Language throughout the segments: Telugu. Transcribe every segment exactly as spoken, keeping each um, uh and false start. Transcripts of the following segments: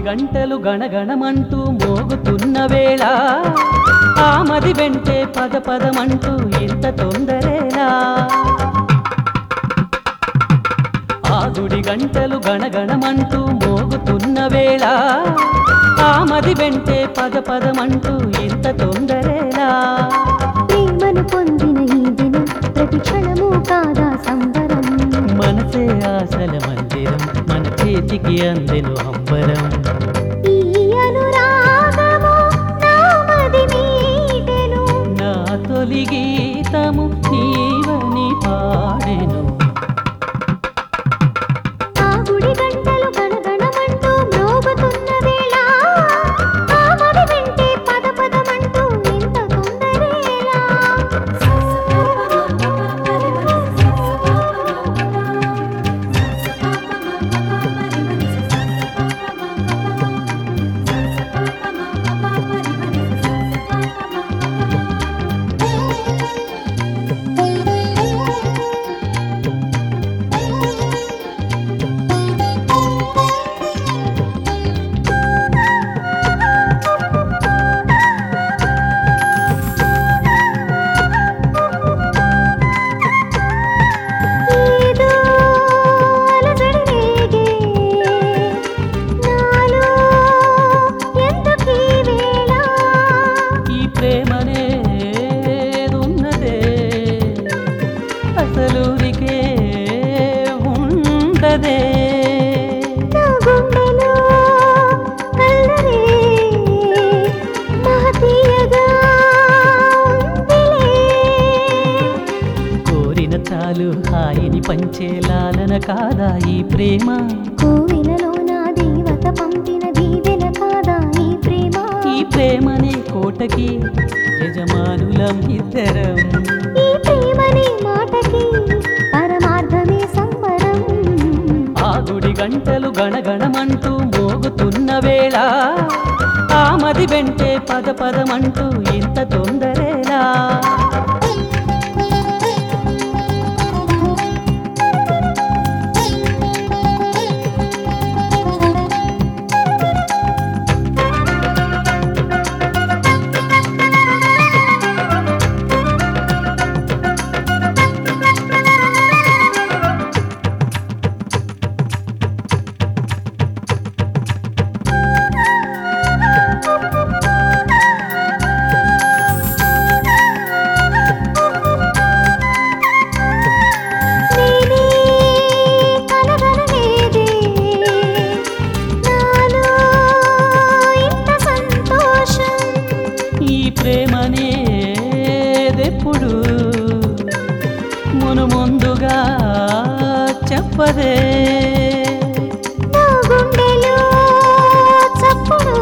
గంటలు గణగణమంటూ మోగుతున్న వేళ ఆమది వెంటే పద పదమంటూ ఇంత తొందరేలా ఆ గుడి గంటలు గణగణమంటూ మోగుతున్న వేళ ఆమది వెంటే పద పదమంటూ ఇంత తొందరేలా ప్రేమను పొందిన ఈ దినం ప్రతి క్షణము కాదా సంబరం మనసే ఆశల మందిరం మన చేతికి అందెను అంబరం ఈ అనురాగము నామది మీటెను నా తొలి గీతము నీవని పాడెను ఆ గుడి గంటలు గణగణమంటూ మ్రోగుతున్న వేళ ఆమది వెంటే పద పదమంటూ ఇంత తొందరేలా ఏదో అలజడి రేగే నాలో ఎందుకీ వేళ ఈ ప్రేమనే ఉన్నదే అసలూరికే ఉండదే నా గుండెలో కల్లరే మహతీయగా ఉందిలే కోరిన చాలు హాయిని పంచేలాలన కాదా ఈ ప్రేమ కోవెలలో నా దేవత పంపిన దీవెన కాదా ఈ ప్రేమ ఈ ప్రేమనే కోటకి యజమానులం ఇద్దరం ఈ ప్రేమని మాటకి పరమార్థమే సంబరం ఆ గుడి గంటలు గణగణమంటూ మోగుతున్న వేళ ఆమది వెంటే పద పదమంటూ ఇంత తొందరేలా నేనే కలగనలేదే నాలో ఇంత సంతోషం ఈ ప్రేమనేదెప్పుడు మును ముందుగా చెప్పదే నా గుండెలో చప్పుడు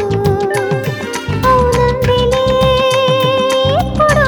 అవునందిలే ఇప్పుడు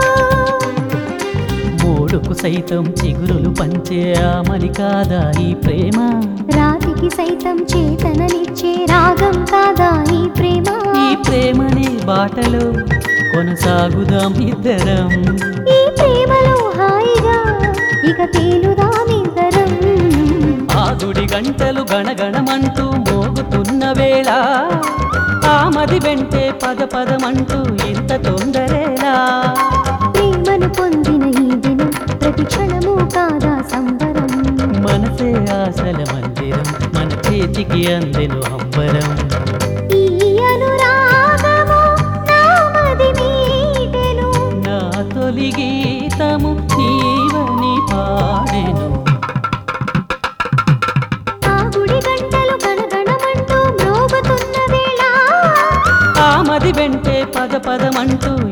మూడుకు సైతం చిగురులు పంచే ఆమని కాదా ఈ ప్రేమ రాతికి సైతం చేతననిచ్చే రాగం కాదా ఈ ప్రేమ ఈ ప్రేమనే బాటలో కొనసాగుదాం ఇద్దరం ఈ ప్రేమలో హాయిగా ఇక తేలుదామిద్దరం ఆ గుడి గంటలు గణగణమంటూ మోగుతున్న వేళ ఆమది వెంటే పద పదమంటూ ఇంత తొందరేలా ప్రేమను పొందిన ఈ దినం ప్రతి క్షణము కాదా సంబరం మనసే ఆశల మందిరం మన చేతికి అందెను అంబరం ఈ అనురాగము నామది మీటెను నా తొలి గీతము నీవని పాడెను ఆ గుడి గంటలు గణగణమంటూ మ్రోగుతున్న వేళ ఆమది వెంటే పద పదమంటూ